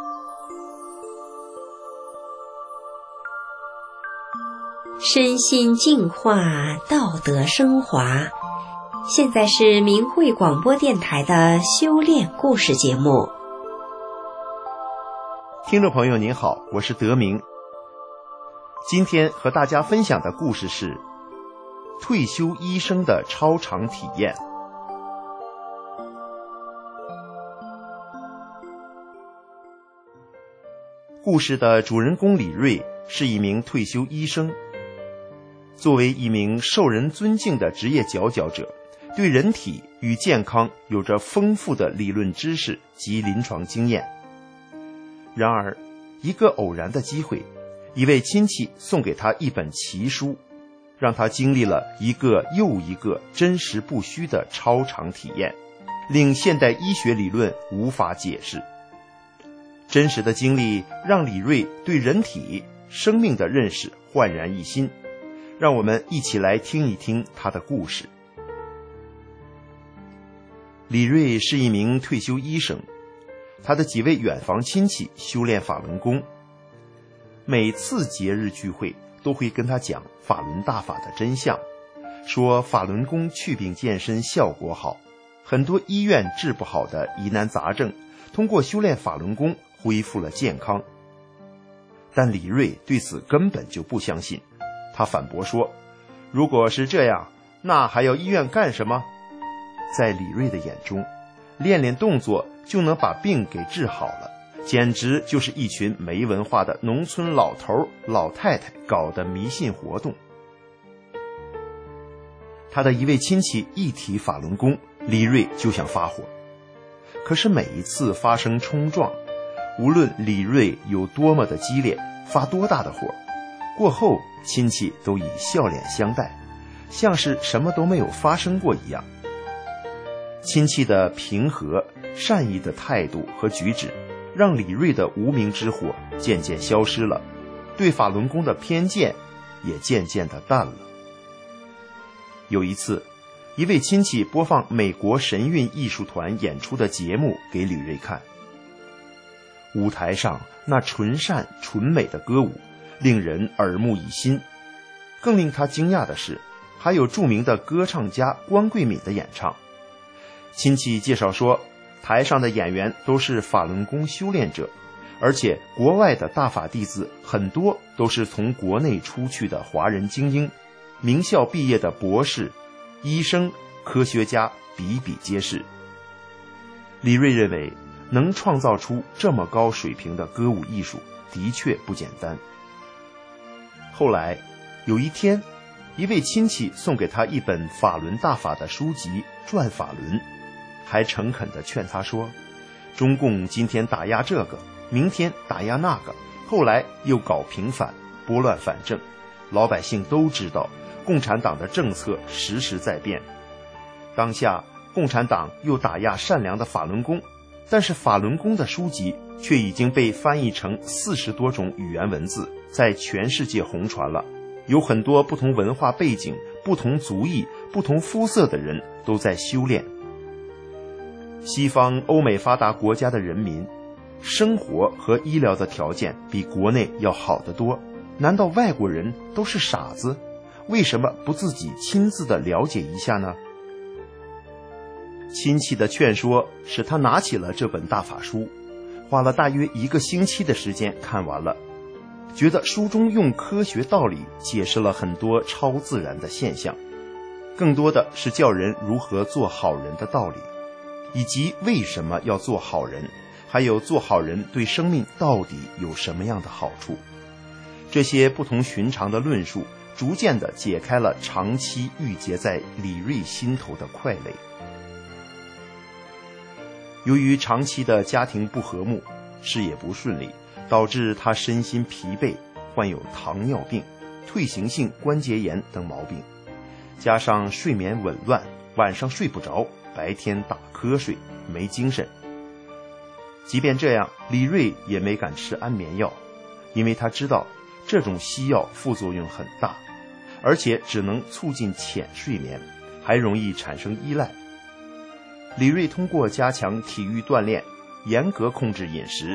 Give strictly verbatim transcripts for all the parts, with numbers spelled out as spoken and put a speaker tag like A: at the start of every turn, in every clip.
A: 身心净化，道德升华。现在是明慧广播电台的修炼故事节目。
B: 听众朋友您好，我是德明。今天和大家分享的故事是退休医生的超常体验。故事的主人公李瑞是一名退休医生。作为一名受人尊敬的职业佼佼者，对人体与健康有着丰富的理论知识及临床经验。然而，一个偶然的机会，一位亲戚送给他一本奇书，让他经历了一个又一个真实不虚的超常体验，令现代医学理论无法解释。真实的经历让李瑞对人体、生命的认识焕然一新。让我们一起来听一听他的故事。李瑞是一名退休医生，他的几位远房亲戚修炼法轮功，每次节日聚会都会跟他讲法轮大法的真相，说法轮功祛病健身效果好，很多医院治不好的疑难杂症，通过修炼法轮功恢复了健康。但李瑞对此根本就不相信。他反驳说，如果是这样，那还要医院干什么？在李瑞的眼中，练练动作就能把病给治好了，简直就是一群没文化的农村老头老太太搞的迷信活动。他的一位亲戚一提法轮功，李瑞就想发火。可是每一次发生冲撞，无论李瑞有多么的激烈，发多大的火，过后亲戚都以笑脸相待，像是什么都没有发生过一样。亲戚的平和善意的态度和举止，让李瑞的无名之火渐渐消失了，对法轮功的偏见也渐渐的淡了。有一次，一位亲戚播放美国神韵艺术团演出的节目给李瑞看，舞台上那纯善纯美的歌舞令人耳目一新。更令他惊讶的是，还有著名的歌唱家关桂敏的演唱。亲戚介绍说，台上的演员都是法轮功修炼者，而且国外的大法弟子很多都是从国内出去的华人精英，名校毕业的博士、医生、科学家比比皆是。李瑞认为，能创造出这么高水平的歌舞艺术的确不简单。后来有一天，一位亲戚送给他一本法轮大法的书籍《转法轮》，还诚恳地劝他说，中共今天打压这个，明天打压那个，后来又搞平反，拨乱反正，老百姓都知道共产党的政策时时在变。当下共产党又打压善良的法轮功，但是法轮功的书籍却已经被翻译成四十多种语言文字，在全世界红传了。有很多不同文化背景、不同族裔、不同肤色的人都在修炼。西方欧美发达国家的人民生活和医疗的条件比国内要好得多，难道外国人都是傻子？为什么不自己亲自的了解一下呢？亲戚的劝说使他拿起了这本大法书，花了大约一个星期的时间看完了，觉得书中用科学道理解释了很多超自然的现象，更多的是教人如何做好人的道理，以及为什么要做好人，还有做好人对生命到底有什么样的好处。这些不同寻常的论述逐渐地解开了长期郁结在李瑞心头的快垒。由于长期的家庭不和睦，事业不顺利，导致他身心疲惫，患有糖尿病、退行性关节炎等毛病，加上睡眠紊乱，晚上睡不着，白天打瞌睡，没精神。即便这样，李瑞也没敢吃安眠药，因为他知道这种西药副作用很大，而且只能促进浅睡眠，还容易产生依赖。李瑞通过加强体育锻炼，严格控制饮食，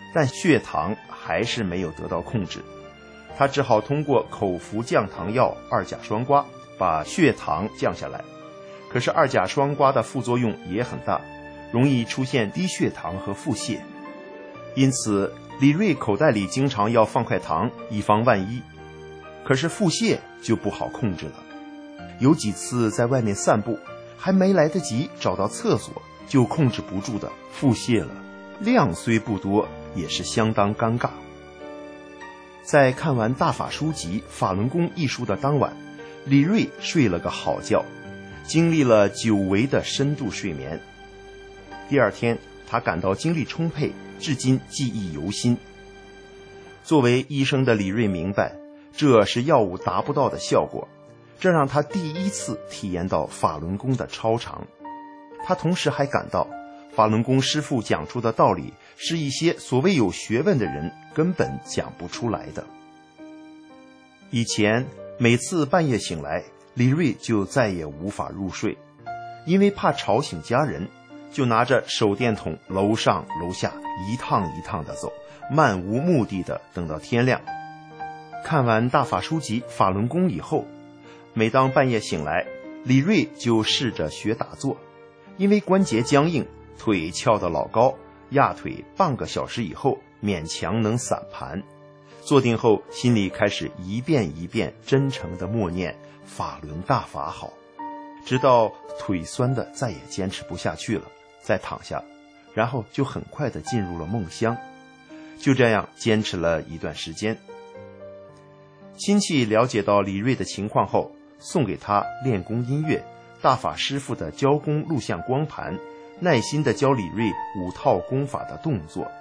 B: 但血糖还是没有得到控制。他只好通过口服降糖药二甲双胍把血糖降下来。可是二甲双胍的副作用也很大，容易出现低血糖和腹泻。因此李瑞口袋里经常要放块糖，以防万一。可是腹泻就不好控制了。有几次在外面散步，还没来得及找到厕所，就控制不住的腹泻了，量虽不多，也是相当尴尬。在看完大法书籍《法轮功》一书的当晚，李瑞睡了个好觉，经历了久违的深度睡眠。第二天他感到精力充沛，至今记忆犹新。作为医生的李瑞明白，这是药物达不到的效果，这让他第一次体验到法轮功的超常。他同时还感到法轮功师父讲出的道理是一些所谓有学问的人根本讲不出来的。以前每次半夜醒来，李瑞就再也无法入睡，因为怕吵醒家人，就拿着手电筒楼上楼下一趟一趟地走，漫无目的地等到天亮。看完大法书籍《法轮功》以后，每当半夜醒来，李瑞就试着学打坐，因为关节僵硬，腿翘得老高，压腿半个小时以后勉强能散盘。坐定后，心里开始一遍一遍真诚地默念法轮大法好，直到腿酸的再也坚持不下去了，再躺下，然后就很快地进入了梦乡。就这样坚持了一段时间。亲戚了解到李瑞的情况后，送给他练功音乐、大法师父的教功录像光盘，耐心地教李瑞五套功法的动作。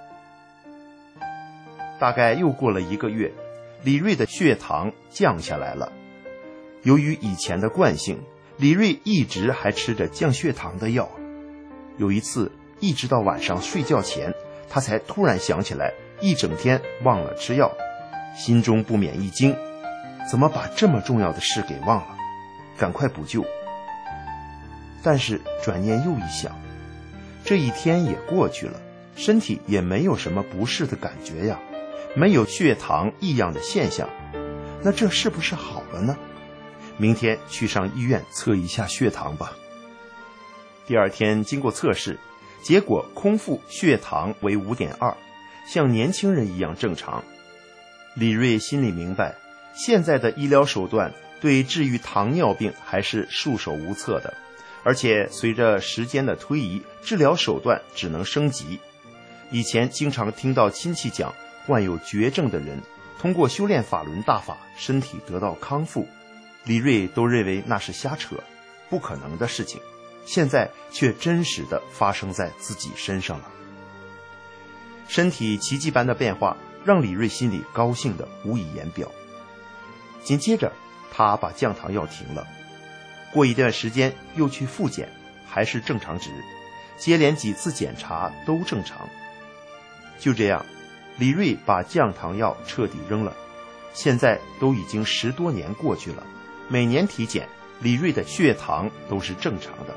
B: 大概又过了一个月，李瑞的血糖降下来了。由于以前的惯性，李瑞一直还吃着降血糖的药。有一次，一直到晚上睡觉前，他才突然想起来一整天忘了吃药，心中不免一惊，怎么把这么重要的事给忘了？赶快补救。但是转念又一想，这一天也过去了，身体也没有什么不适的感觉呀，没有血糖异样的现象，那这是不是好了呢？明天去上医院测一下血糖吧。第二天经过测试，结果空腹血糖为 五点二， 像年轻人一样正常。李瑞心里明白，现在的医疗手段对治愈糖尿病还是束手无策的，而且随着时间的推移，治疗手段只能升级。以前经常听到亲戚讲，患有绝症的人通过修炼法轮大法，身体得到康复，李瑞都认为那是瞎扯，不可能的事情，现在却真实的发生在自己身上了。身体奇迹般的变化让李瑞心里高兴的无以言表。紧接着他把降糖药停了，过一段时间又去复检，还是正常值，接连几次检查都正常。就这样，李瑞把降糖药彻底扔了。现在都已经十多年过去了，每年体检，李瑞的血糖都是正常的。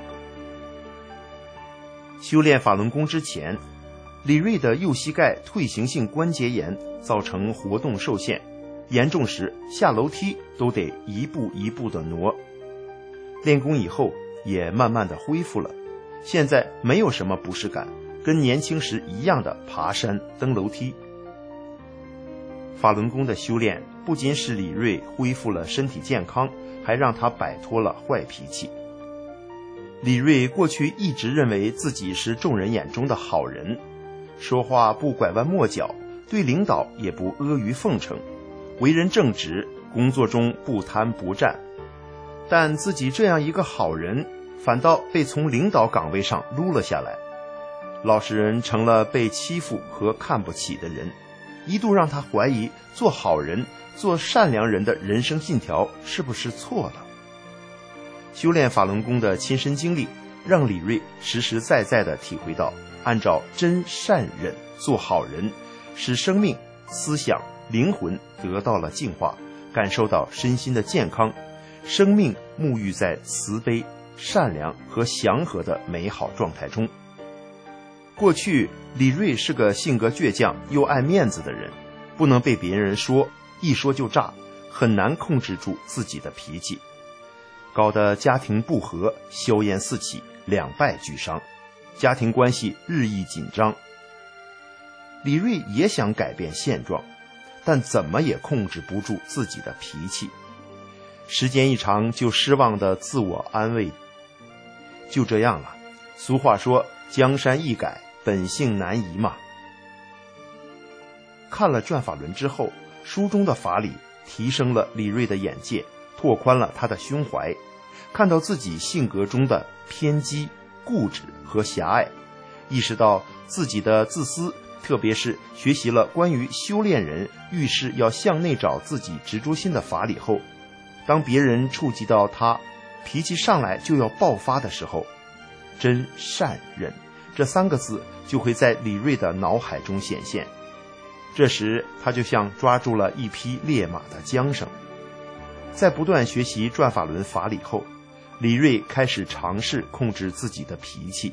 B: 修炼法轮功之前，李瑞的右膝盖退行性关节炎造成活动受限，严重时下楼梯都得一步一步地挪。练功以后也慢慢地恢复了，现在没有什么不适感，跟年轻时一样的爬山登楼梯。法轮功的修炼不仅使李瑞恢复了身体健康，还让他摆脱了坏脾气。李瑞过去一直认为自己是众人眼中的好人，说话不拐弯抹角，对领导也不阿谀奉承，为人正直，工作中不贪不占。但自己这样一个好人，反倒被从领导岗位上撸了下来，老实人成了被欺负和看不起的人，一度让他怀疑做好人、做善良人的人生信条是不是错了。修炼法轮功的亲身经历让李瑞实实在在地体会到，按照真善忍做好人，使生命、思想、灵魂得到了净化，感受到身心的健康，生命沐浴在慈悲、善良和祥和的美好状态中。 过去李锐是个性格倔强又爱面子的人，不能被别人说，一说就炸，很难控制住自己的脾气，搞得家庭不和，硝烟四起，两败俱伤，家庭关系日益紧张。李锐也想改变现状，但怎么也控制不住自己的脾气，时间一长就失望的自我安慰，就这样了，俗话说江山易改，本性难移嘛。看了转法轮之后，书中的法理提升了李锐的眼界，拓宽了他的胸怀，看到自己性格中的偏激、固执和狭隘，意识到自己的自私，特别是学习了关于修炼人遇事要向内找自己执着心的法理后，当别人触及到他脾气上来就要爆发的时候，真善忍这三个字就会在李锐的脑海中显现。这时他就像抓住了一匹烈马的缰绳。在不断学习转法轮法理后，李锐开始尝试控制自己的脾气。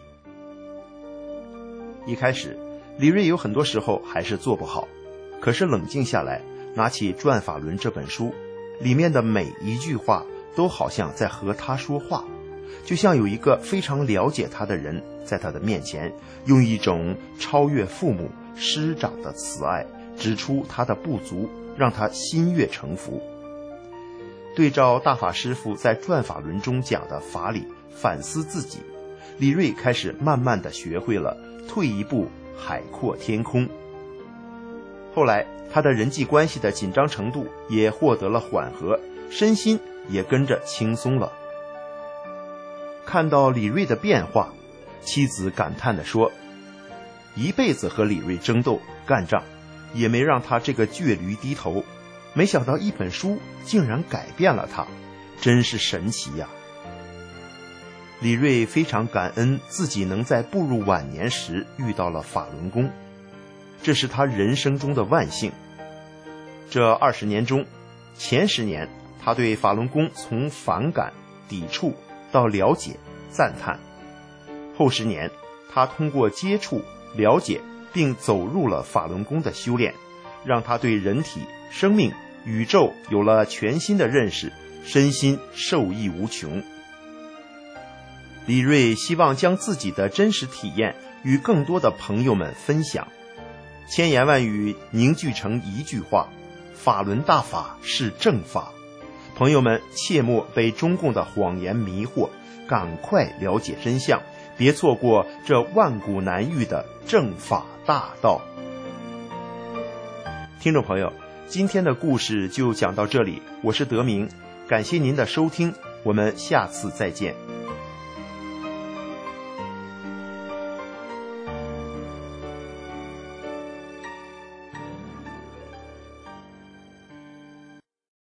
B: 一开始李锐有很多时候还是做不好，可是冷静下来，拿起转法轮这本书，里面的每一句话都好像在和他说话，就像有一个非常了解他的人在他的面前，用一种超越父母师长的慈爱指出他的不足，让他心悦诚服。对照大法师父在转法轮中讲的法理，反思自己，李锐开始慢慢地学会了退一步海阔天空。后来他的人际关系的紧张程度也获得了缓和，身心也跟着轻松了。看到李锐的变化，妻子感叹地说，一辈子和李锐争斗干仗，也没让他这个倔驴低头，没想到一本书竟然改变了他，真是神奇呀！李锐非常感恩自己能在步入晚年时遇到了法轮功，这是他人生中的万幸。这二十年中，前十年他对法轮功从反感、抵触到了解、赞叹，后十年他通过接触、了解并走入了法轮功的修炼，让他对人体、生命、宇宙有了全新的认识，身心受益无穷。李锐希望将自己的真实体验与更多的朋友们分享，千言万语凝聚成一句话：法轮大法是正法。朋友们切莫被中共的谎言迷惑，赶快了解真相，别错过这万古难遇的正法大道。听众朋友，今天的故事就讲到这里，我是德明，感谢您的收听，我们下次再见。